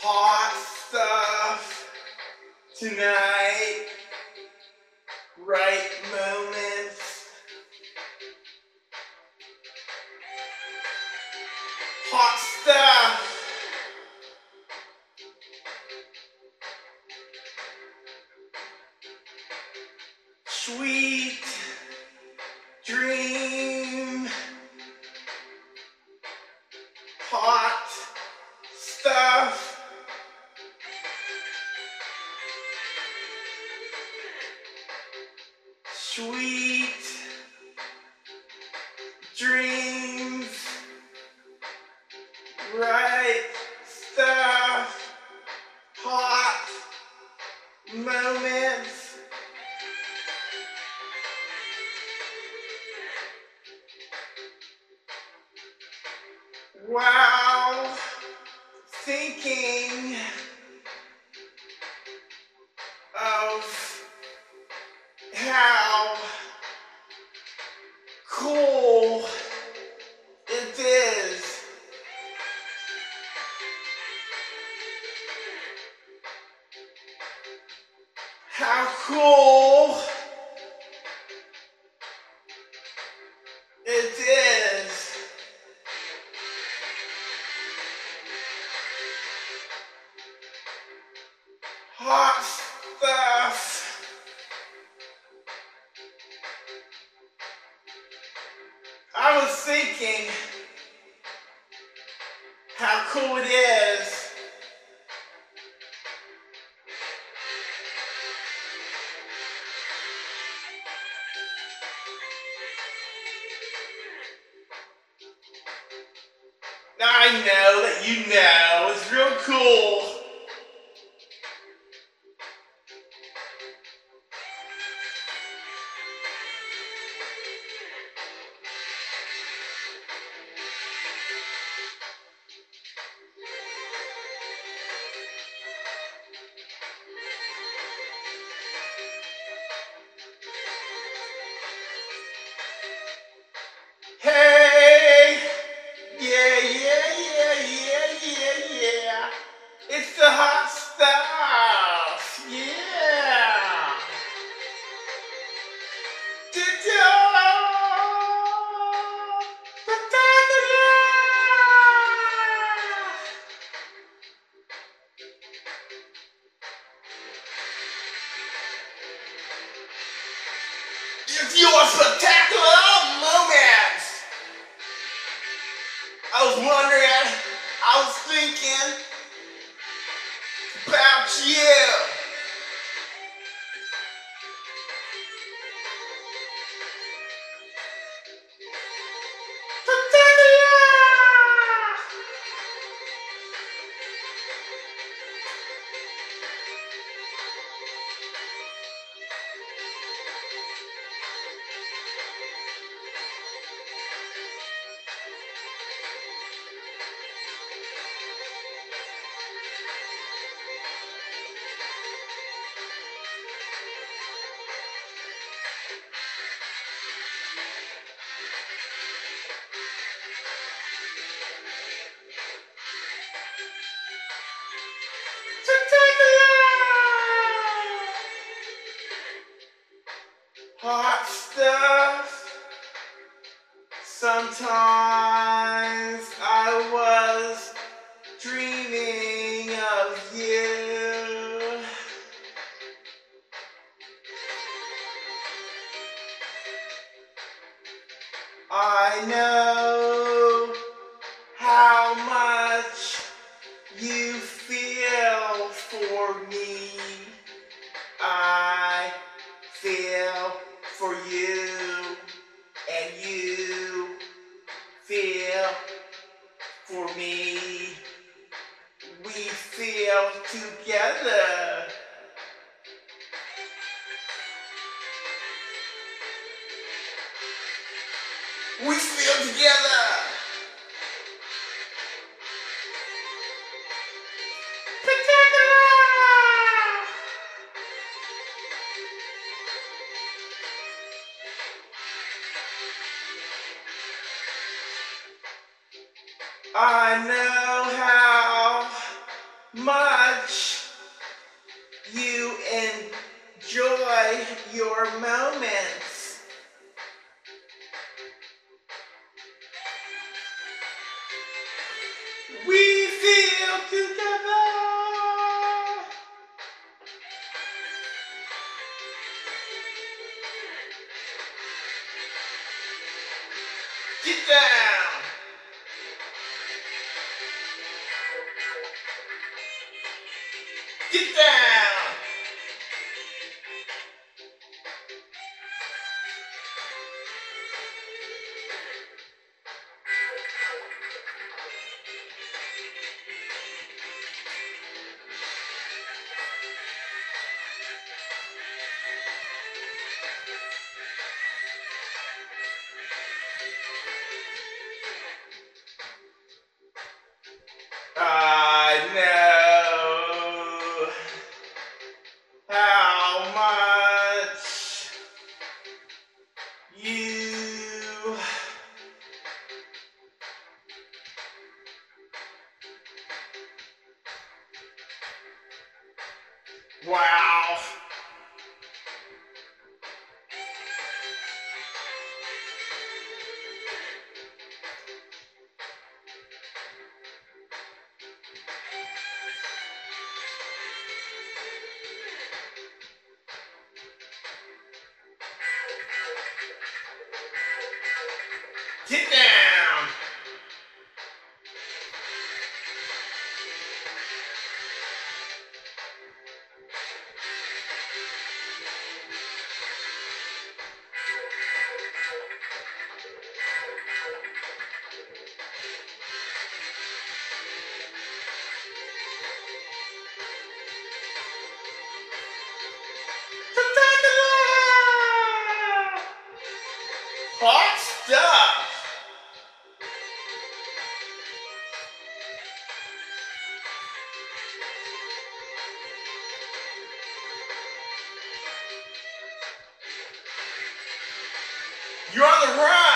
Hot stuff tonight, right moments. Hot stuff. Sweet dream. Hot stuff. Sweet dreams, right stuff, hot moments. Wow, thinking of how cool it is. How cool it is. Hot stuff. I was thinking how cool it is now. I know that you know it's real cool. Hey, yeah. It's the hot stuff, yeah. It's your spectacular moments. I was wondering, I was thinking about you. Hot stuff. Sometimes I was dreaming of you. I know how much you feel for me. I feel for you, and you feel for me. We feel together. We feel together. I know how much you enjoy your moments. We feel together. Get down. Get down. I know how much you wow. Get down. Hot stuff. You're on the run.